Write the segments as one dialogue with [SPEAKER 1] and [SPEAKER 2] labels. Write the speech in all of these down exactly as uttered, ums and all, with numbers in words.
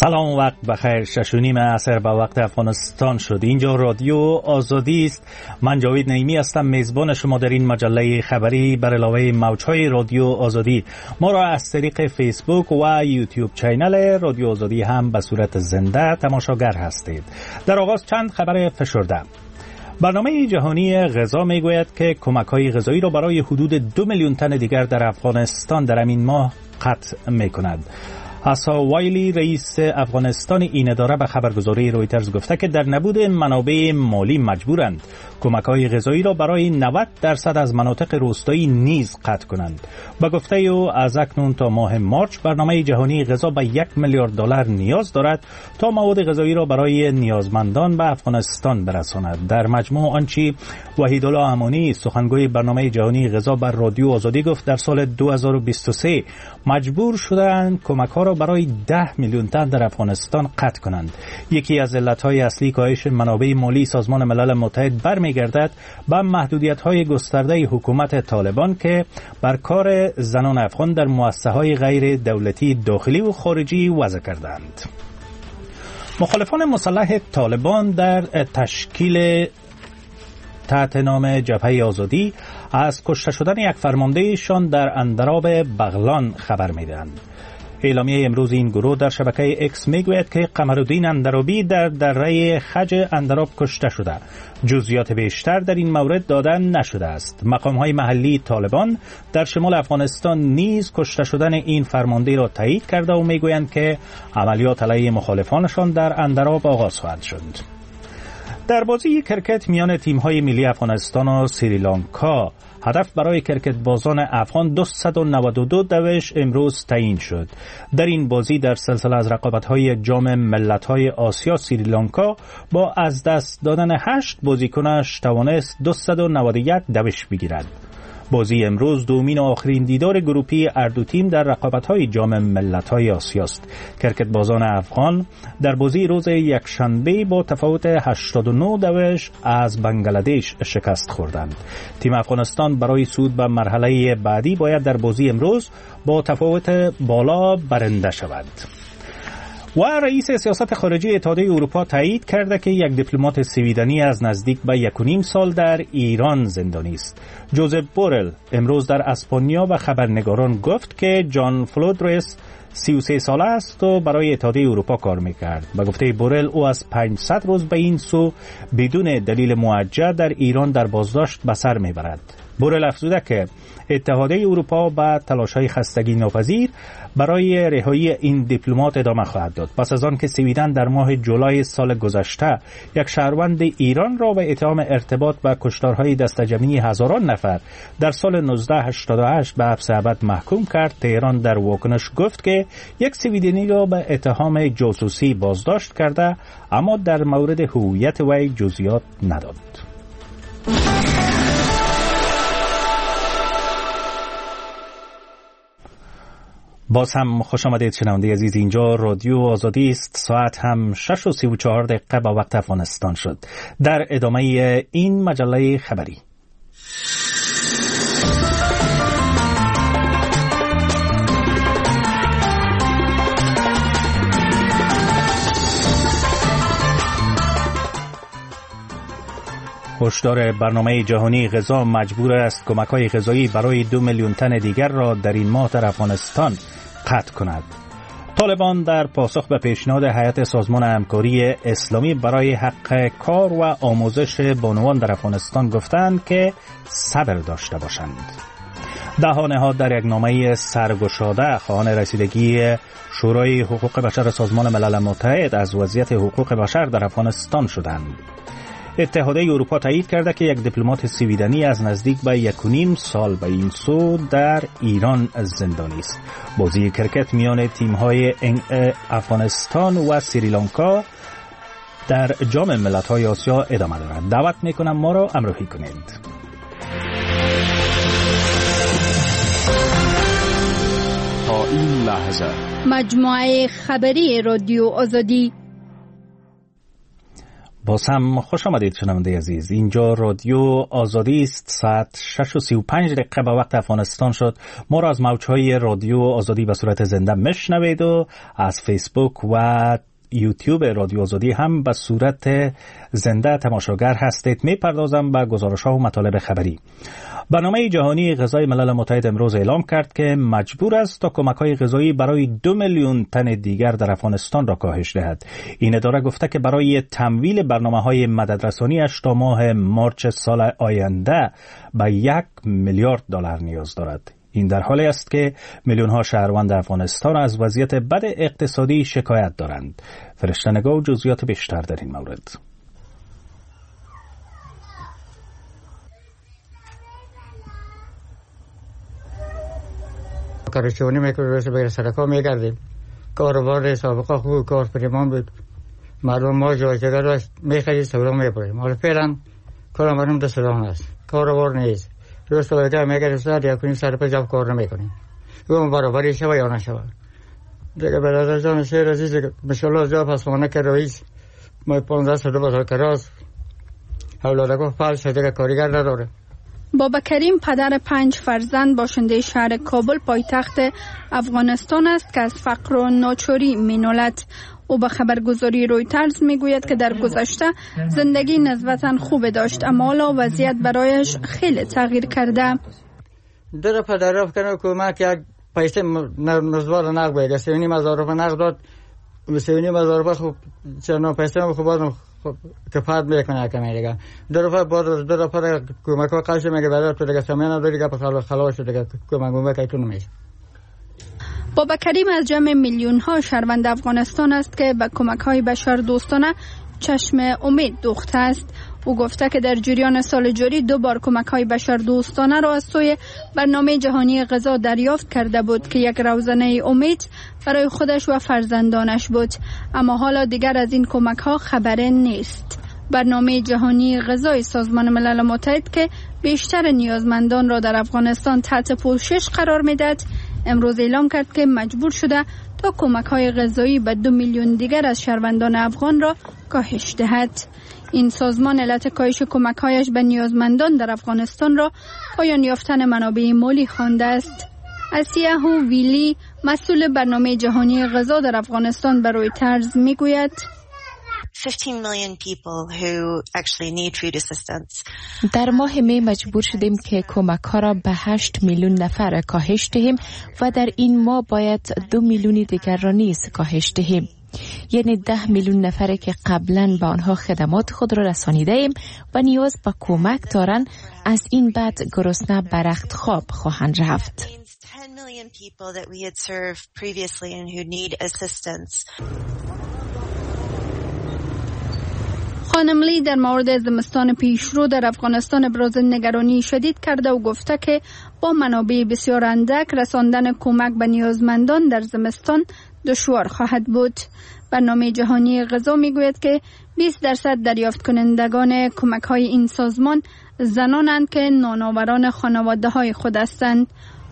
[SPEAKER 1] سلام، وقت بخیر. شش و نیم عصر به وقت افغانستان شد. اینجا رادیو آزادی است. من جاوید نعیمی هستم، میزبان شما در این مجله خبری بر علاوه موج‌های رادیو آزادی. ما را از طریق فیسبوک و یوتیوب چینل رادیو آزادی هم به صورت زنده تماشاگر هستید. در آغاز چند خبر فشرده. برنامه جهانی غذا میگوید که کمک‌های غذایی را برای حدود دو میلیون تن دیگر در افغانستان در همین ماه قطع می‌کند. حسا وایلی رئیس افغانستان این اداره به خبرگزاری رویترز گفته که در نبود منابع مالی مجبورند کمک‌های غذایی را برای نود درصد از مناطق روستایی نیز قطع کنند. به گفته او از اکنون تا ماه مارچ برنامه جهانی غذا به یک میلیارد دلار نیاز دارد تا مواد غذایی را برای نیازمندان به افغانستان برساند. در مجموع آنچه وحیدالله امانی سخنگوی برنامه جهانی غذا بر رادیو آزادی گفت، در سال دو هزار و بیست و سه مجبور شدند کمک‌ها را برای ده میلیون تن در افغانستان قطع کنند. یکی از علتهای اصلی کاهش منابع مالی سازمان ملل متحد برمیگردد به محدودیت‌های گسترده حکومت طالبان که بر کار زنان افغان در مؤسسه‌های غیر دولتی داخلی و خارجی وضع کردند. مخالفان مسلح طالبان در تشکیل تحت نام جبهه آزادی از کشته شدن یک فرماندهشان در اندراب بغلان خبر می‌دهند. اعلامیه امروز این گروه در شبکه اکس میگوید که قمرالدین اندرابی در دره خج اندراب کشته شده. جزئیات بیشتر در این مورد داده نشده است. مقام‌های محلی طالبان در شمال افغانستان نیز کشته شدن این فرمانده را تایید کرده و میگویند که عملیات علیه مخالفانشان در اندراب آغاز خواهد شد. در بازی کرکت میان تیم‌های ملی افغانستان و سریلانکا هدف برای کرکت بازان افغان دویست و نود و دو دوش امروز تعیین شد. در این بازی در سلسله از رقابت‌های جام ملت‌های آسیا سریلانکا با از دست دادن هشت بازیکنش توانست دویست و نود و یک دوش بگیرد. بازی امروز دومین و آخرین دیدار گروپی هر دو تیم در رقابت‌های جام ملت‌های آسیا است. کرکت بازان افغان در بازی روز یکشنبه با تفاوت هشتاد و نه دوش از بنگلادش شکست خوردند. تیم افغانستان برای صعود به مرحله بعدی باید در بازی امروز با تفاوت بالا برنده شود. و رئیس سیاست خارجی اتحادیه اروپا تایید کرده که یک دیپلمات سویدنی از نزدیک به یک و نیم سال در ایران زندانی است. جوزف بورل امروز در اسپانیا به خبرنگاران گفت که جان فلودرس سی و سه ساله است و برای اتحادیه اروپا کار میکرد. به گفته بورل او از پانصد روز به این سو بدون دلیل موجه در ایران در بازداشت به سر میبرد. بورل افزوده که اتحادیه اروپا با تلاش‌های خستگی ناپذیر برای رهایی این دیپلمات ادامه خواهد داد. پس از آن که سویدن در ماه جولای سال گذشته یک شهروند ایران را به اتهام ارتباط با کشتارهای دسته‌جمعی هزاران نفر در سال نوزده هشتاد و هشت به حبس ابد محکوم کرد، تهران در واکنش گفت که یک سویدنی را به اتهام جاسوسی بازداشت کرده، اما در مورد هویت وی جزئیات نداد. باز هم خوش آمدید شنونده عزیز. اینجا رادیو آزادی است. ساعت هم شش و سی و چهار دقیقه به وقت افغانستان شد. در ادامه این مجله خبری، هشدار برنامه جهانی غذا مجبور است کمک‌های غذایی برای دو میلیون تن دیگر را در این ماه در افغانستان قطع کند. طالبان در پاسخ به پیشنهاد هیئت سازمان همکاری اسلامی برای حق کار و آموزش بانوان در افغانستان گفتند که صبر داشته باشند. ده نهاد در یک نامه سرگشاده خواهان رسیدگی شورای حقوق بشر سازمان ملل متحد از وضعیت حقوق بشر در افغانستان شدند. اتحادیه اروپا تایید کرده که یک دیپلمات سویدنی از نزدیک به یک و نیم سال به این سو در ایران زندانی است. بازی کرکت میان تیم‌های افغانستان و سریلانکا در جام ملت‌های آسیا ادامه دارد. دعوت می‌کنم ما را همراهی کنید.
[SPEAKER 2] تا این لحظه
[SPEAKER 3] مجموعه خبری رادیو آزادی.
[SPEAKER 1] باز هم خوش آمدید شنونده عزیز. اینجا رادیو آزادی است. ساعت شش و سی و پنج دقیقه به وقت افغانستان شد. ما را از موجهای رادیو آزادی به صورت زنده مشنوید و از فیسبوک و یوتیوب رادیو آزادی هم به صورت زنده تماشاگر هستید. می پردازم به گزارش‌ها و مطالب خبری. برنامه جهانی غذای ملل متحد امروز اعلام کرد که مجبور است تا کمک‌های غذایی برای دو میلیون تن دیگر در افغانستان را کاهش دهد. این اداره گفته که برای تمویل برنامه‌های مددرسانی‌اش تا ماه مارچ سال آینده به یک میلیارد دلار نیاز دارد. این در حالی است که میلیون‌ها شهروند افغانستان از وضعیت بد اقتصادی شکایت دارند. فرشته نگاه و جزئیات بیشتر در این مورد.
[SPEAKER 3] کارشونی میکنیم به سرکا میگردیم. کاروبار سابقه خوب کار پریمان بود. مردم ما جایزگر رو میخرید سودان میبریم. حالا فعلا کار مردم در سودان است. کاروبار نیست. روز سویده میگردیم ساعت یک کنیم سر پر جب کار نمیکنیم. اون برابری شوه یا نشوه. دیگه برادر جان شیر عزیز مشالله جا پسمانه که رئیس ما پانزده ساله بزار کراز اولادگاه فعال شده کاریگر نداره.
[SPEAKER 4] بابا کریم پدر پنج فرزند باشنده شهر کابل پایتخت افغانستان است که از فقر و ناچاری مینالد. او به خبرگزاری رویترز میگوید که در گذشته زندگی نسبتاً خوب داشت اما حالا وضعیت برایش خیلی تغییر کرده.
[SPEAKER 3] در پدر رفت کنه کمک یک پیسه نزوال نقد باید سیونی مزارف نقد داد سیونی مزارف خوب چرا پیسه هم خوب خب کفایت میکنه کمی دیگه در رفت بعد در رفت کمک ها قش میگه بعد تو دیگه سامان نداری که خلاص خلاص دیگه کمک کمک ایتون نمیشه.
[SPEAKER 4] بابا کریم از جمع میلیون ها شهروند افغانستان است که به کمک های بشر دوستانه چشم امید دوخته است. او گفته که در جریان سال جاری دو بار کمک های بشر دوستانه را از سوی برنامه جهانی غذا دریافت کرده بود که یک روزنه امید برای خودش و فرزندانش بود، اما حالا دیگر از این کمک ها خبری نیست. برنامه جهانی غذای سازمان ملل متحد که بیشتر نیازمندان را در افغانستان تحت پوشش قرار میدهد امروز اعلام کرد که مجبور شده تا کمک های غذایی به دو میلیون دیگر از شهروندان افغان را کاهش دهد. این سازمان علت کاهش کمک‌هایش به نیازمندان در افغانستان را پایان یافتن منابع مالی خوانده است. اسیه ویلی مسئول برنامه جهانی غذا در افغانستان به رویترز میگوید
[SPEAKER 5] در ماه می مجبور شدیم که کمک ها را به هشت میلیون نفر کاهش دهیم و در این ماه باید دو میلیون دیگر را نیز کاهش دهیم. یعنی ده میلیون نفره که قبلا به آنها خدمات خود را رسانیده ایم و نیاز به کمک دارند از این بعد گرسنه به رخت خواب خواهند رفت.
[SPEAKER 4] خانم لی در مورد زمستان پیشرو در افغانستان ابراز نگرانی شدید کرده و گفته که با منابع بسیار اندک رساندن کمک به نیازمندان در زمستان دشوار خواهد بود. برنامه جهانی غذا میگوید که بیست درصد دریافت کنندگان کمک های این سازمان زنانند که نانآوران خانواده های خود هستند.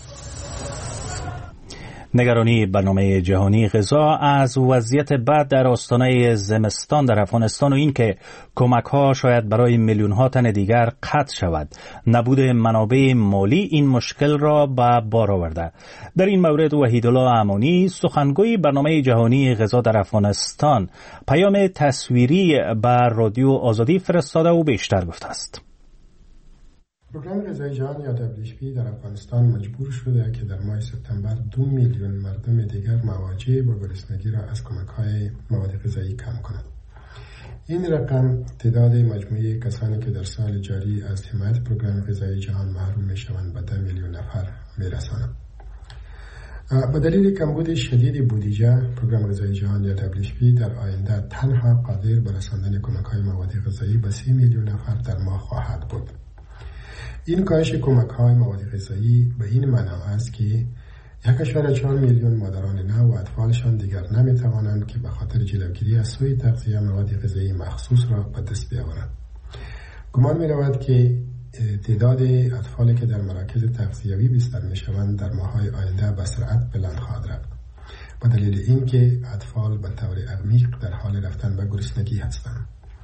[SPEAKER 1] نگرانی برنامه جهانی غذا از وضعیت بد در آستانه زمستان در افغانستان و این که کمک ها شاید برای میلیون ها تن دیگر قطع شود، نبود منابع مالی این مشکل را به بار آورده. در این مورد وحیدالله امانی سخنگوی برنامه جهانی غذا در افغانستان پیام تصویری به رادیو آزادی فرستاده و بیشتر گفته است.
[SPEAKER 6] پروگرام غذای جهان یا دبلیو اچ پی در افغانستان مجبور شده که در ماه سپتامبر دو میلیون مردم دیگر مواجه با گرسنگی را از کمک‌های مواد غذایی کم کند. این رقم تعداد مجموعی کسانی که در سال جاری از حمایت پروگرام غذای جهان محروم می‌شوند به ده میلیون نفر می‌رساند. با دلیل کمبود شدید بودجه، پروگرام غذای جهان یا دبلیو اچ پی در آینده تنها قادر به رساندن کمک‌های مواد غذایی به سه میلیون نفر در ماه خواهد بود. این کاهش کمک‌های مواد غذایی به این معنا است که یک اشاره چهار میلیون مادران نو و اطفالشان دیگر نمی‌توانند که به خاطر جلوگیری از سوء تغذیه مواد غذایی مخصوص را به دست بیاورند. گمان می‌رود که تعداد اطفالی که در مراکز تغذیوی بستر می‌شوند در ماه‌های آینده به سرعت بلند خواهد رفت، به دلیل اینکه اطفال به طور عمیق در حال رفتن به گرسنگی هستند.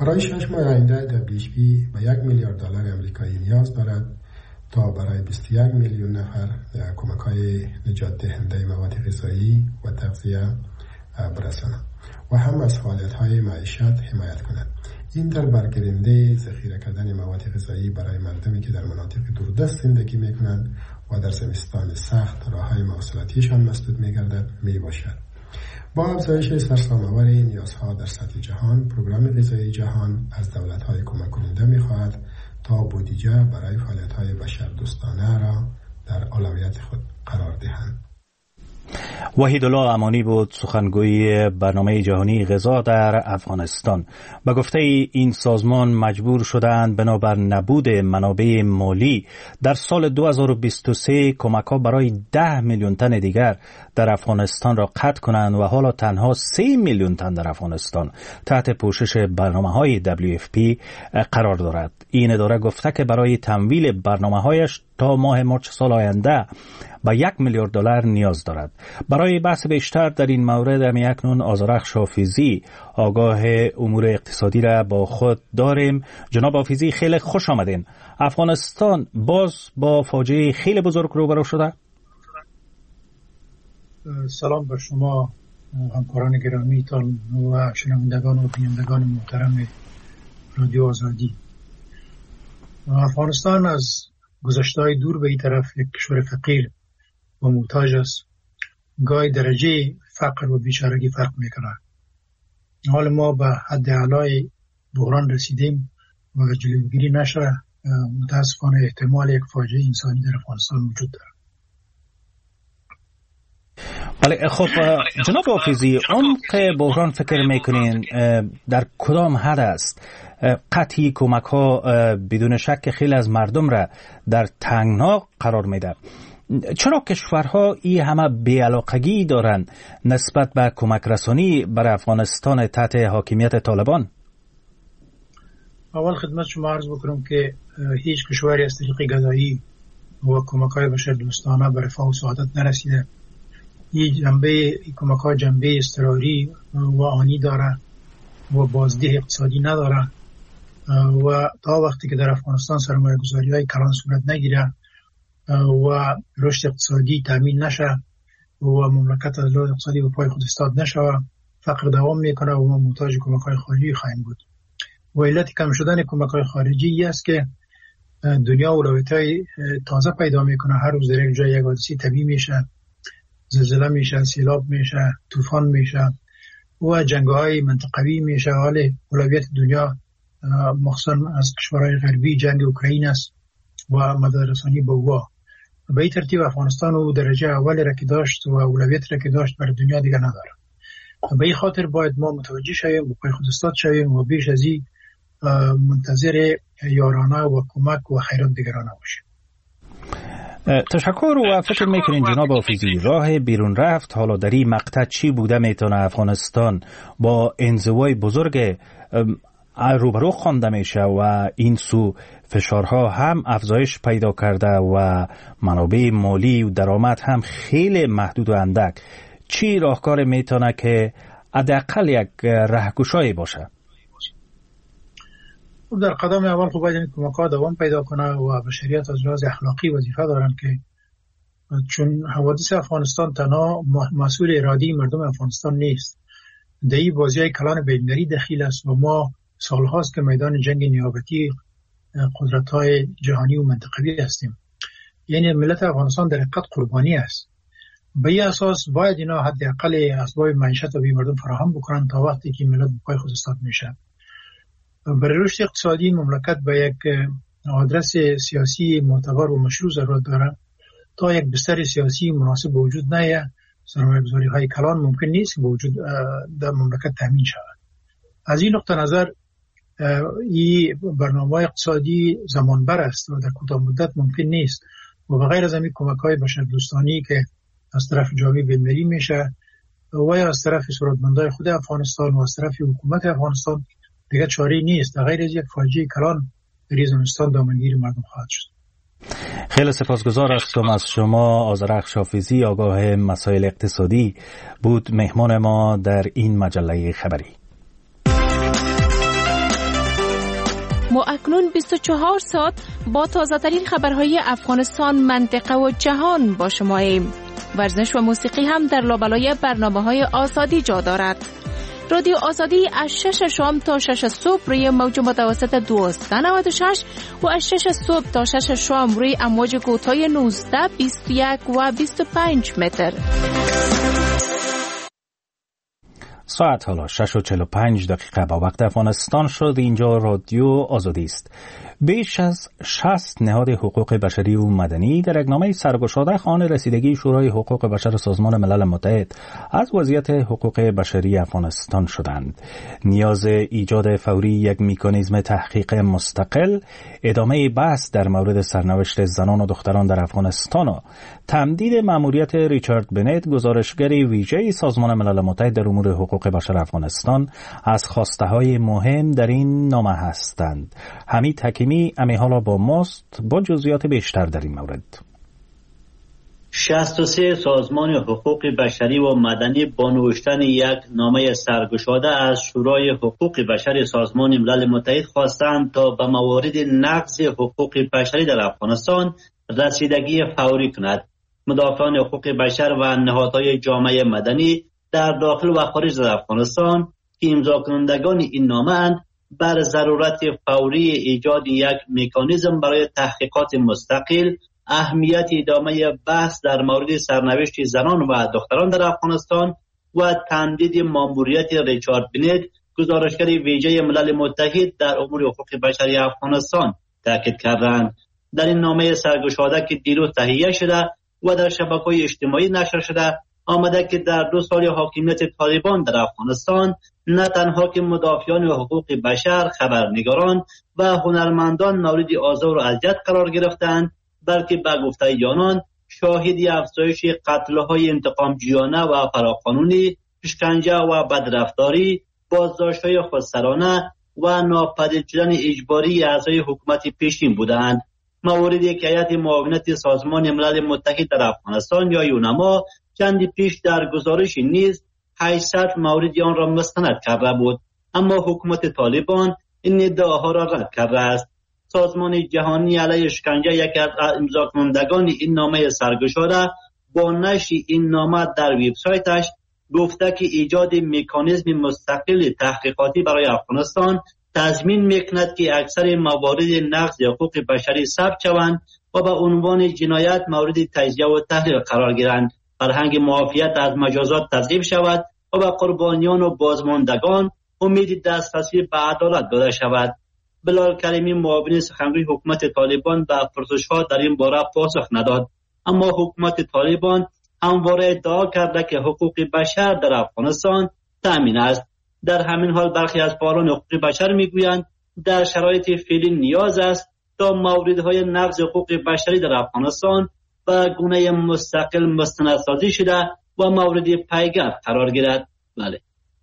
[SPEAKER 6] برای شش ماه آینده دبلیو اچ پی به یک میلیارد دلار آمریکایی نیاز دارد تا برای بیست و یک میلیون نفر کمک‌های نجات دهنده مواد غذایی و تغذیه برساند و هم از فعالیت‌های معیشت حمایت کند. این در برگیرنده ذخیره کردن مواد غذایی برای مردمی که در مناطق دوردست زندگی می‌کنند و در زمستان سخت راه‌های مواصلاتیشان مسدود می‌گردد میباشد. با افزایش سرسام‌آور نیازها در سطح جهان، پروگرام غذایی جهان از دولت‌های کمک کننده می‌خواهد تا بودجه برای فعالیت‌های بشردوستانه را در اولویت خود قرار دهند.
[SPEAKER 1] وحیدالله امانی بود سخنگوی برنامه جهانی غذا در افغانستان. به گفته این سازمان مجبور شدند بنابر نبود منابع مالی در سال دو هزار و بیست و سه کمک‌ها برای ده میلیون تن دیگر در افغانستان را قطع کنند و حالا تنها سه میلیون تن در افغانستان تحت پوشش برنامه‌های دبلیو اف پی قرار دارد. این اداره گفته که برای تمویل برنامه‌هایش تا ماه مارس سال آینده با یک میلیارد دلار نیاز دارد. برای بحث بیشتر در این مورد همی اکنون آذرخش حافظی آگاه امور اقتصادی را با خود داریم. جناب حافظی خیلی خوش آمدین. افغانستان باز با فاجعه خیلی بزرگ روبرو شده.
[SPEAKER 7] سلام بر شما همکاران گرامیتان و شنوندگان و بینندگان محترم رادیو آزادی. افغانستان از گذشته‌های دور به این طرف یک کشور فقیر و محتاج است. گاهی درجه فقر و بیچارگی فرق میکنه. حال ما به حد اعلای بحران رسیدیم و جلوگیری نشه متاسفانه احتمال یک فاجعه انسانی در افغانستان وجود داره.
[SPEAKER 1] بله خب جناب حافظی، اون که بحران فکر میکنین در کدام حد است؟ قطعی کمک ها بدون شک خیلی از مردم را در تنگنا قرار میده. چرا کشورها این همه بی‌علاقگی دارند نسبت به کمک رسانی بر افغانستان تحت حاکمیت طالبان؟
[SPEAKER 7] اول خدمت شما عرض بکنم که هیچ کشوری از طریق گدایی و کمک‌های بشردوستانه به رفاه و سعادت نرسیده. این جنبه کمک‌ها جنبه اضطراری و آنی داره و بازده اقتصادی نداره و تا وقتی که در افغانستان سرمایه‌گذاری‌های کلان صورت نگیره و رشد اقتصادی تامین نشه و مملکت از لحاظ اقتصادی به پای خود ایستاد نشه، فقر دوام میکنه و ما محتاج کمک‌های خارجی خواهیم بود. و علت کم شدن کمک‌های خارجی است که دنیا اولویت‌های تازه پیدا میکنه. هر روز در یک جای یک حادثه طبیعی میشه، زلزله میشه، سیلاب میشه، طوفان میشه و جنگ‌های منطقوی میشه. حال اولویت دنیا مخصوصا از کشورهای غربی جنگ اوکراین است و مددرسانی به او. به این ترتیب افغانستان و درجه اولی را که داشت و اولویت را که داشت بر دنیا دیگر نداره. به این خاطر باید ما متوجه شویم و پای خود ایستاد شویم و بیش از این منتظر یارانه و کمک و خیرات دیگرانه باشیم.
[SPEAKER 1] تشکر. و فکر میکنین جناب حافظی راه بیرون رفت حالا در این مقطع چی بوده میتونه افغانستان با انزوای بزرگ روبرو خوانده میشه و این سو فشارها هم افزایش پیدا کرده و منابع مالی و درآمد هم خیلی محدود و اندک، چی راهکار میتونه که حداقل یک راهگشایی باشه؟
[SPEAKER 7] در قدم اول خب باید این کمک‌ها دوام پیدا کنه و بشریت از لحاظ اخلاقی وظیفه دارن که چون حوادث افغانستان تنها مسئول ارادی مردم افغانستان نیست، در این بازی‌های کلان بین‌المللی دخیل است و ما سال‌هاست که میدان جنگ نیابتی قدرت‌های جهانی و منطقوی هستیم. یعنی ملت افغانستان در حقیقت قربانی است. به این اساس باید اینا حداقل اسباب معیشت رو به مردم فراهم بکنن تا وقتی که ملت به پای خود ایستاد میشه. برای رشد اقتصادی مملکت به یک آدرس سیاسی معتبر و مشروع ضرورت داره. تا یک بستر سیاسی مناسب وجود نیه، سرمایه‌گذاری‌های کلان ممکن نیست که وجود در مملکت تامین شود. از این نقطه نظر این برنامه اقتصادی زمانبر است و در کوتاه مدت ممکن نیست و بغیر از همین کمک‌های بشردوستانی که از طرف جامعه بین‌المللی میشه و یا از طرف سودمندان خود افغانستان و از طرف حکومت افغانستان دیگه چاره‌ای نیست. غیر از یک فاجعه کلان در زمستان دامنگیر مردم خواهد شد.
[SPEAKER 1] خیلی سپاسگزار هستم از شما. آذرخش حافظی آگاه مسائل اقتصادی بود مهمان ما در این مجله خبری.
[SPEAKER 5] ما اکنون بیست و چهار ساعت با تازه ترین خبرهای افغانستان، منطقه و جهان با شماییم. ورزش و موسیقی هم در لابلای برنامه‌های آزادی جا دارد. رادیو آزادی از شش شام تا شش صبح روی موج متوسط دویست و نود و شش و از شش صبح تا شش شام روی امواج کوتاه نوزده، بیست و یک و بیست و پنج متر.
[SPEAKER 1] ساعت حالا شش و چهل و پنج دقیقه با وقت افغانستان شد. اینجا رادیو آزادی است. بیش از شصت نهاد حقوق بشری و مدنی در اقنامه سرگشاده خواهان رسیدگی شورای حقوق بشر سازمان ملل متحد از وضعیت حقوق بشری افغانستان شدند. نیاز ایجاد فوری یک مکانیزم تحقیق مستقل، ادامه بحث در مورد سرنوشت زنان و دختران در افغانستان و تمدید مأموریت ریچارد بنت، گزارشگر ویژه سازمان ملل متحد در امور حقوق بشر افغانستان، از خواسته‌های مهم در این نامه هستند. حمید حکیمی امی حالا با ماست با جزئیات بیشتر در این مورد.
[SPEAKER 8] شصت و سه سازمان حقوق بشری و مدنی با نوشتن یک نامه سرگشاده از شورای حقوق بشر سازمان ملل متحد خواستند تا به موارد نقض حقوق بشری در افغانستان رسیدگی فوری کند. مدافعان حقوق بشر و نهادهای جامعه مدنی در داخل و خارج از افغانستان که امضا کنندگان این نامه اند، بر ضرورت فوری ایجاد یک مکانیزم برای تحقیقات مستقل، اهمیت ادامه بحث در مورد سرنوشت زنان و دختران در افغانستان و تمدید مأموریت ریچارد بنت، گزارشگر ویژه ملل متحد در امور حقوق بشری افغانستان تاکید کردند. در این نامه سرگشاده که دیروز تهیه شده و در شبکه‌های اجتماعی نشر شده، آمده که در دو سال حاکمیت طالبان در افغانستان نه تنها که مدافعان حقوق بشر، خبرنگاران و هنرمندان مورد آزار و اذیت قرار گرفتند، بلکه به گفته آنان شاهدی افزایش قتل‌های انتقامجویانه و فراقانونی، شکنجه و بدرفتاری، بازداشت‌های خودسرانه و ناپدید شدن اجباری اعضای حکومت پیشین بودند. مواردی که هیئت معاونت سازمان ملل متحد در افغانستان یا یونما چندی پیش در گزارش نیز هشتصد مورد آن را مستند کرده بود، اما حکومت طالبان این ادعاها را رد کرده است. سازمان جهانی علیه شکنجه یکی از امضا کنندگان این نامه سرگشاده با نشر این نامه در وبسایتش گفته که ایجاد مکانیزم مستقل تحقیقاتی برای افغانستان تضمین میکند که اکثر موارد نقض حقوق بشری ثبت شوند و به عنوان جنایت مورد تجزیه و تحلیل قرار گیرند، فرهنگ معافیت از مجازات تضعیف شود و به قربانیان و بازماندگان امید دسترسی به عدالت داده شود. بلال کریمی، معاون سخنگوی حکومت طالبان، به پرسش‌ها در این باره پاسخ نداد، اما حکومت طالبان همواره ادعا کرده که حقوق بشر در افغانستان تامین است. در همین حال برخی از فعالان حقوق بشر میگویند در شرایط فعلی نیاز است تا موردهای نقض حقوق بشری در افغانستان به گونه مستقل مستندسازی شده و مورد پیگرد قرار گیرد. بله.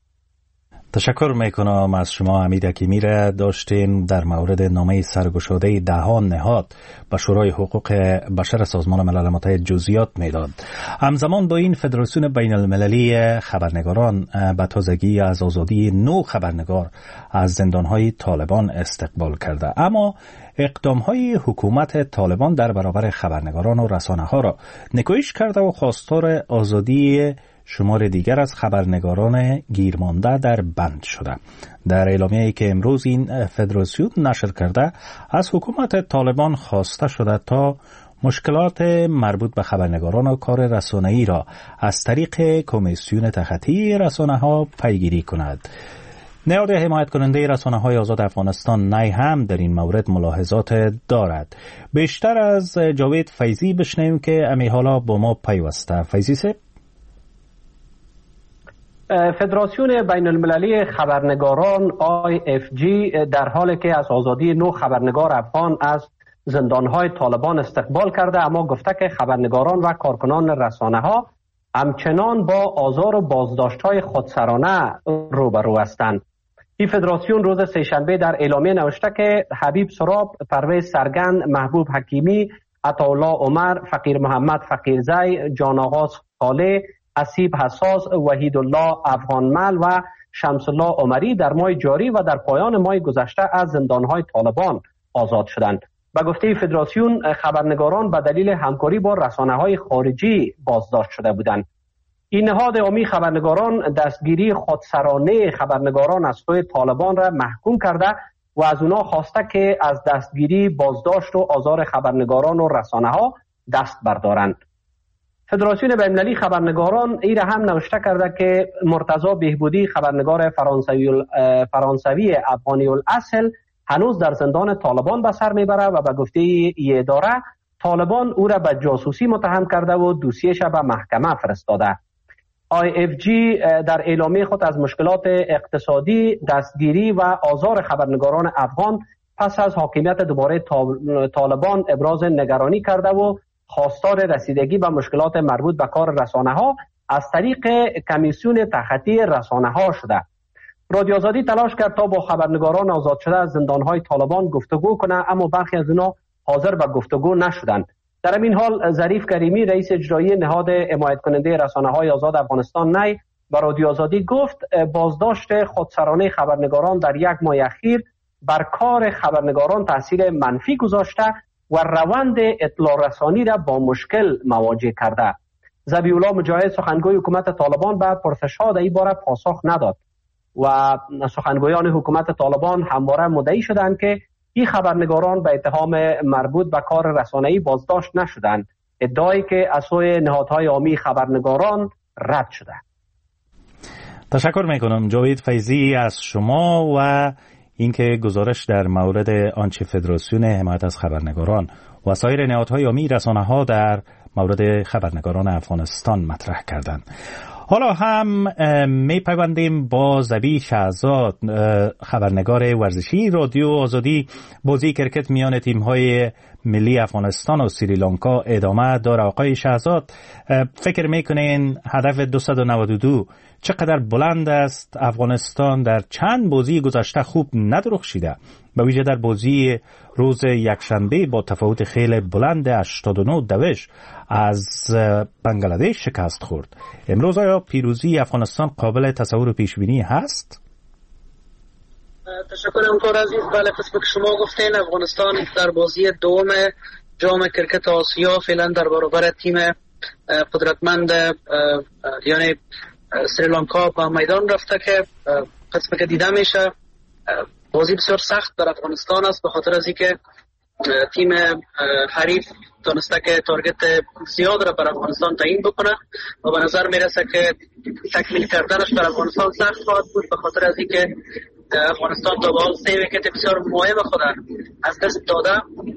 [SPEAKER 1] تشکر میکنم از شما حمید حکیمی. را داشتیم در مورد نامه سرگشاده دهان نهاد به شورای حقوق بشر سازمان ملل متحد جزئیات میداد. همزمان با این فدراسیون بین المللی خبرنگاران به تازگی از آزادی نو خبرنگار از زندانهای طالبان استقبال کرده، اما اقدامهای حکومت طالبان در برابر خبرنگاران و رسانه ها را نکوهش کرده و خواستار آزادی شمار دیگر از خبرنگاران گیرمانده در بند شده. در اعلامیه‌ای که امروز این فدراسیون نشر کرده، از حکومت طالبان خواسته شده تا مشکلات مربوط به خبرنگاران و کار رسانه‌ای را از طریق کمیسیون تحقیقی رسانه‌ها پیگیری کند. نهاد حمایت کننده رسانه‌های آزاد افغانستان نی هم در این مورد ملاحظات دارد. بیشتر از جاوید فیضی بشنویم که امی حالا با ما پیوسته. فیضی سه
[SPEAKER 9] فدراسیون بین المللی خبرنگاران آی اف جی در حالی که از آزادی نو خبرنگار افغان از زندانهای طالبان استقبال کرده، اما گفته که خبرنگاران و کارکنان رسانه ها همچنان با آزار و بازداشت‌های خودسرانه روبرو هستند. این فدراسیون روز سه‌شنبه در اعلامیه نوشته که حبیب سراب، پرویز سرگند، محبوب حکیمی، عطاالله عمر، فقیر محمد فقیرزی، جان آغاز خاله، اسیب حساس، وحید الله افغانمل و شمس الله عمری در ماه جاری و در پایان ماه گذشته از زندانهای طالبان آزاد شدند. به گفته فدراسیون خبرنگاران به دلیل همکاری با رسانه‌های خارجی بازداشت شده بودند. این نهاد عامی خبرنگاران دستگیری خودسرانه خبرنگاران از سوی طالبان را محکوم کرده و از اونا خواسته که از دستگیری، بازداشت و آزار خبرنگاران و رسانه‌ها دست بردارند. فدراسیون بین‌المللی خبرنگاران این را هم نوشته کرده که مرتضی بهبودی، خبرنگار فرانسوی فرانسوی افغانی الاصل، هنوز در زندان طالبان به سر میبره و به گفته ای اداره طالبان او را به جاسوسی متهم کرده و دوسیه‌اش به محکمه فرستاده. آی اف جی در اعلامیه خود از مشکلات اقتصادی، دستگیری و آزار خبرنگاران افغان پس از حاکمیت دوباره طالبان ابراز نگرانی کرده و خواستار رسیدگی به مشکلات مربوط به کار رسانه‌ها از طریق کمیسیون تحقیقی رسانه‌ها شده. رادیو آزادی تلاش کرد تا با خبرنگاران آزاد شده از زندان‌های طالبان گفتگو کنه، اما برخی از اونا حاضر به گفتگو نشدند. در این حال ظریف کریمی، رئیس اجرایی نهاد حمایت کننده رسانه‌های آزاد افغانستان نی، به رادیو آزادی گفت بازداشت خودسرانه خبرنگاران در یک ماه اخیر بر کار خبرنگاران تاثیر منفی گذاشته و روند اطلاع رسانی را با مشکل مواجه کرده. ذبیح الله مجاهد، سخنگوی حکومت طالبان، به پرسش‌ها در این باره پاسخ نداد و سخنگویان حکومت طالبان همواره مدعی شدند که این خبرنگاران به اتهام مربوط به کار رسانه‌ای بازداشت نشدند، ادعایی که از سوی نهادهای عامی خبرنگاران رد شده.
[SPEAKER 1] تشکر میکنم جاوید فیضی از شما و اینکه گزارش در مورد آنچه فدراسیون حمایت از خبرنگاران و سایر نهادهای عامی رسانه‌ها در مورد خبرنگاران افغانستان مطرح کردند. حالا هم می پیوندیم با ذبیح شهزاد، خبرنگار ورزشی رادیو آزادی. بازی کرکت میان تیم‌های ملی افغانستان و سریلانکا ادامه داره. آقای شهزاد، فکر میکنین هدف دویست و نود و دو چقدر بلند است؟ افغانستان در چند بازی گذشته خوب ندرخشیده، به ویژه در بازی روز یکشنبه با تفاوت خیلی بلند هشتاد و نه دوش از بنگلادش شکست خورد. امروز آیا پیروزی افغانستان قابل تصور و پیشبینی هست؟
[SPEAKER 10] تشکرم کار عزیز. بله، قسم که شما گفتین افغانستان در بازی دوم جام کرکت آسیا فعلا در برابر تیم قدرتمند یعنی سریلانکا به میدان رفته که قسم که دیده میشه بازی بسیار سخت در افغانستان است، به خاطر از اینکه تیم حریف تونسته که تارگت زیاد را بر افغانستان تعیین بکنه و به نظر میرسه که تکمیل کردنش در افغانستان سخت خواهد بود، به خاطر از اینکه افغانستان تا به حال سه ویکت بسیار مهم خود از دست داده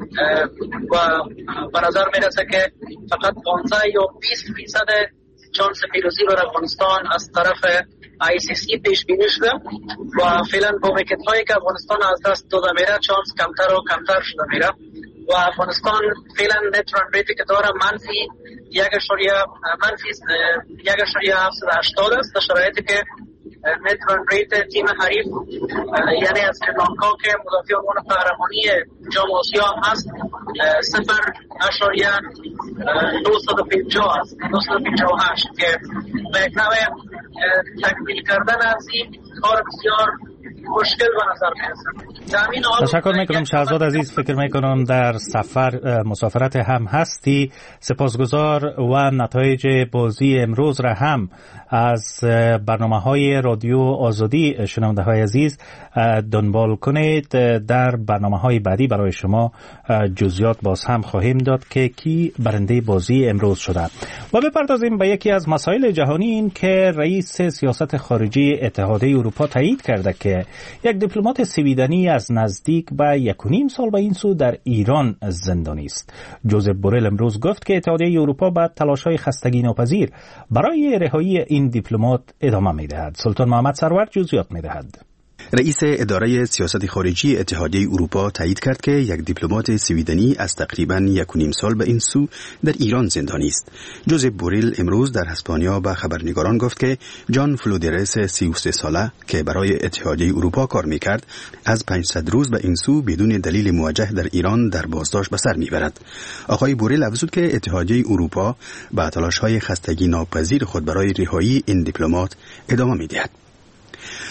[SPEAKER 10] و به نظر میرسه که فقط پانزده یا بیست فیصد چانس پیروزی رو افغانستان از طرف آی سی سی پیش بینی شده و فعلا با ویکت هایی که افغانستان از دست داده میره چانس کمتر و کمتر شده میره و افغانستان فعلا نت ران ریتی که داره منفی یک اشاریه منفی یک اشاریه هفتصد و هشتاد است، در شرایطی که نت ران ریت تیم حریف یعنی از سریلانکا که مدافع عنوان قهرمانی جام آسیا هم هست صفر اشاریه دویست و پنجاه است، دویست و پنجاه و هشت که به یک نوع تکمیل کردن از این کار بسیار مشکل به نظر میرسه.
[SPEAKER 1] تشکر میکنم شهزاد عزیز. فکر میکنم در سفر مسافرت هم هستی. سپاسگزار و نتایج بازی امروز را هم از برنامه های رادیو آزادی شنونده های عزیز دنبال کنید. در برنامه های بعدی برای شما جزئیات باز هم خواهیم داد که کی برنده بازی امروز شده. و بپردازیم به یکی از مسائل جهانی، این که رئیس سیاست خارجی اتحادیه اروپا تایید کرده که یک دیپلمات سویدنی از نزدیک به یک و نیم سال به این سو در ایران زندانی است. جوزف بورل امروز گفت که اتحادیه اروپا به تلاش‌های خستگی ناپذیر برای رهایی این دیپلمات ادامه می‌دهد. سلطان محمد سرور جزئیات می‌دهد.
[SPEAKER 11] رئیس اداره سیاست خارجی اتحادیه اروپا تایید کرد که یک دیپلمات سویدنی از تقریباً یک و نیم سال به این سو در ایران زندانی است. جوزف بوریل امروز در اسپانیا به خبرنگاران گفت که جان فلودرس سی و سه ساله که برای اتحادیه اروپا کار میکرد از پانصد روز به این سو بدون دلیل موجه در ایران در بازداشت به سر میبرد. آقای بوریل افزود که اتحادیه اروپا به تلاش‌های خستگی ناپذیر خود برای رهایی این دیپلمات ادامه میدهد.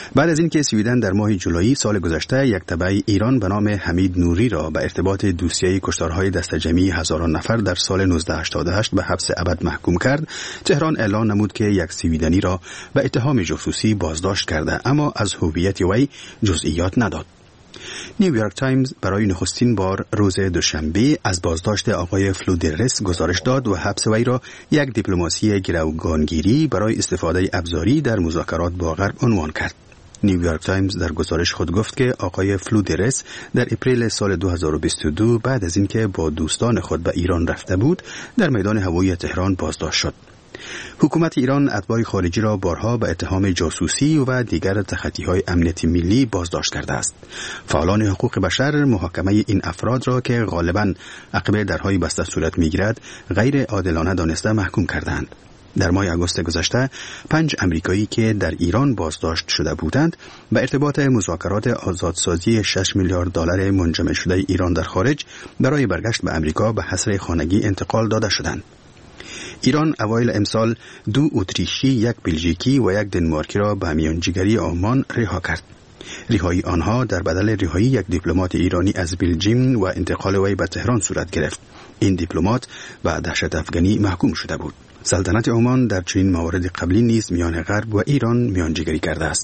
[SPEAKER 11] بعد از اینکه سویدن در ماه جولای سال گذشته یک تبع ایران به نام حمید نوری را به ارتباط دوسیه کشتارهای دسته جمعی هزاران نفر در سال نوزده هشتاد و هشت به حبس ابد محکوم کرد، تهران اعلان نمود که یک سویدنی را به اتهام جاسوسی بازداشت کرده، اما از هویت وی جزئیات نداد. نیویورک تایمز برای نخستین بار روز دوشنبه از بازداشت آقای فلودرس گزارش داد و حبس وی را یک دیپلماسی گروگانگیری برای استفاده ابزاری در مذاکرات با غرب عنوان کرد. نیویورک تایمز در گزارش خود گفت که آقای فلودرس در اپریل سال دو هزار و بیست و دو بعد از اینکه با دوستان خود به ایران رفته بود، در میدان هوایی تهران بازداشت شد. حکومت ایران اتباع خارجی را بارها به اتهام جاسوسی و دیگر تخطی‌های امنیتی ملی بازداشت کرده است. فعالان حقوق بشر محاکمه این افراد را که غالباً عقب درهای بسته صورت می‌گیرد غیر عادلانه دانسته محکوم کردند. در ماه آگوست گذشته پنج امریکایی که در ایران بازداشت شده بودند به ارتباط مذاکرات آزادسازی شش میلیارد دلار منجمد شده ایران در خارج برای برگشت به امریکا به حصر خانگی انتقال داده شدند. ایران اوایل امسال دو اتریشی، یک بلژیکی و یک دنمارکی را به میانجیگری آلمان رها کرد. رهایی آنها در بدل رهایی یک دیپلمات ایرانی از بلژیم و انتقال وی به تهران صورت گرفت. این دیپلمات به دهشت افغانی محکوم شده بود. سلطنت عمان در چنین موارد قبلی نیز میان غرب و ایران میانجیگری کرده است.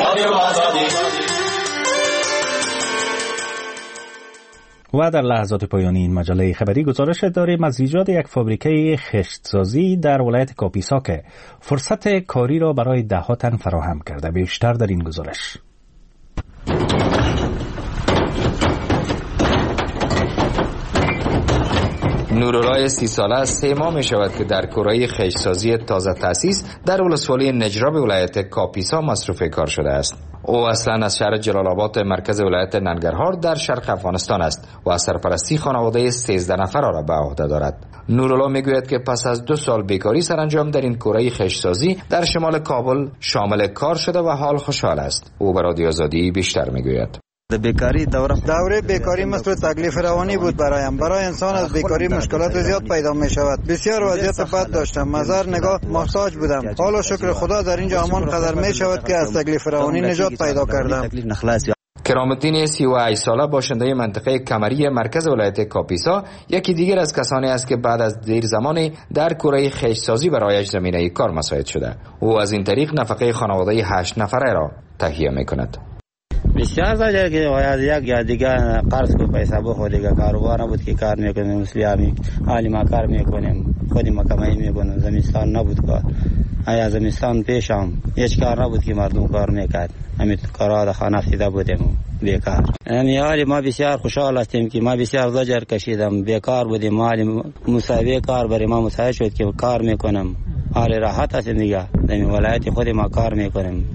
[SPEAKER 1] و در لحظات پایانی این مجله خبری گزارش داریم از ایجاد یک فابریکه خشتسازی در ولایت کاپیسا که فرصت کاری را برای ده ها تن فراهم کرده. بیشتر در این گزارش.
[SPEAKER 12] نورالله سی ساله است. سه ماه می شود که در کورای خشتسازی تازه تأسیس در ولسوالی نجراب ولایت کاپیسا مصروف کار شده است. او اصلا از شهر جلال آباد مرکز ولایت ننگرهار در شرق افغانستان است و از سرپرستی خانواده سیزده نفر را به عهده دارد. نورالله میگوید که پس از دو سال بیکاری سرانجام در این کورای خشتسازی در شمال کابل شامل کار شده و حال خوشحال است. او به رادیو آزادی بیشتر میگوید.
[SPEAKER 13] بیکاری دوره دوره بیکاری مثل تکلیف روانی بود برایم. برای انسان از بیکاری مشکلات زیاد پیدا می شود. بسیار وضعیت بد داشتم. مزار نگاه محتاج بودم. حالا شکر خدا در اینجا همان قدر می شود که از تکلیف روانی نجات پیدا کردم.
[SPEAKER 12] کرام الدین سی و هشت ساله باشنده منطقه کمری مرکز ولایت کاپیسا یکی دیگر از کسانی است که بعد از دیر زمانی در کره خشتسازی برایش زمینه کار مساعد شده. او از این طریق نفقه خانواده هشت نفره را تهیه می کند.
[SPEAKER 14] بسیار زجر که باید یک یا دیگه قرض کو پیسه بخو دیگه کاروبار نبود که کار میکنیم. مسلیمی حالی ما کار میکنیم، خودی ما کمایی میکنیم. زمستان نبود کار، ایا زمستان پیشم هیچ کار نبود که مردم کار میکرد. همین کارا در خانه افتاده بودیم بیکار. یعنی حالی ما بسیار خوشحال هستیم که ما بسیار زجر کشیدم، بیکار بودیم. حالی مساوی کار برای ما مساعد شد که کار میکنم. حالی راحت هستیم دیگه. در ولایت خودی ما کار میکنیم.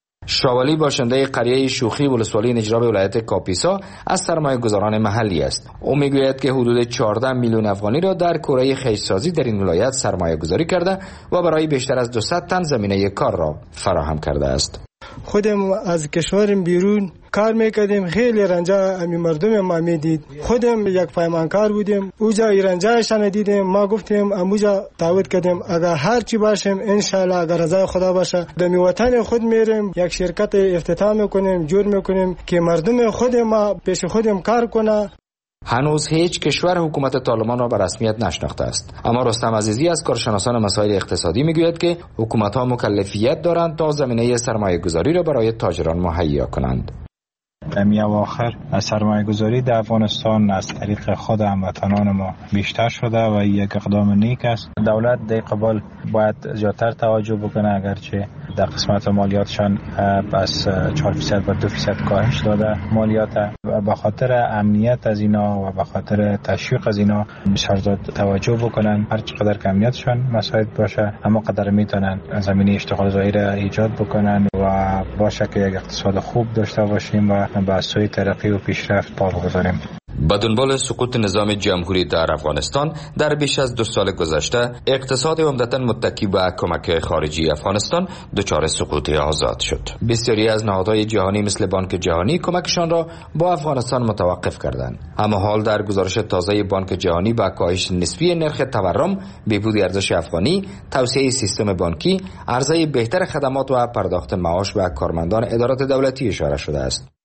[SPEAKER 12] شاولی باشنده قریه شوخی ولسوالی نجراب ولایت کاپیسا از سرمایه گذاران محلی است. او میگوید که حدود چهارده میلیون افغانی را در کره خشتسازی در این ولایت سرمایه گذاری کرده و برای بیشتر از دویست تن زمینه کار را فراهم کرده است.
[SPEAKER 15] خودم از کشورم بیرون کار میکردیم، خیلی رنجا امی مردم ما میدید. خودم یک پیمانکار بودیم، اوجا رنجایشان دیدیم. ما گفتیم اموجا دعوت کردیم اگر هر چی باشیم انشالله اگر رضای خدا باشه در وطن خود میریم یک شرکت افتتاح میکنیم، جور میکنیم که مردم خود ما پیش خودم کار کنه.
[SPEAKER 12] هنوز هیچ کشور حکومت طالبان را به رسمیت نشناخته است، اما رستم عزیزی از کارشناسان مسائل اقتصادی میگوید که حکومت‌ها مکلفیت دارند تا زمینه سرمایه گذاری را برای تاجران مهیا کنند.
[SPEAKER 16] در اواخر سرمایه گذاری در افغانستان از طریق خود هموطنان ما بیشتر شده و یک اقدام نیک است. دولت در قبال باید زیادتر توجه بکنه، اگرچه در قسمت مالیاتشان از چهار درصد و دو درصد کاهش داده مالیات و به خاطر امنیت از اینا و به خاطر تشویق از اینا بسیار زیاد توجه بکنن. هر چقدر که امنیتشان مساعد باشه اما قدر میتونن زمینه اشتغال ظاهر ایجاد بکنن و باشه که یک اقتصاد خوب داشته باشیم و به سوی ترقی و پیشرفت پا بگذاریم.
[SPEAKER 12] با دنبال سقوط نظام جمهوری در افغانستان در بیش از دو سال گذشته اقتصاد عمدتاً متکی به کمک خارجی افغانستان دچار سقوط آزاد شد. بسیاری از نهادهای جهانی مثل بانک جهانی کمکشان را با افغانستان متوقف کردند. اما حال در گزارش تازه بانک جهانی با کاهش نسبی نرخ تورم، بهبود ارزش افغانی، توسعه سیستم بانکی، عرضه بهتر خدمات و پرداخت معاش به کارمندان ادارات دولتی اشاره شده است.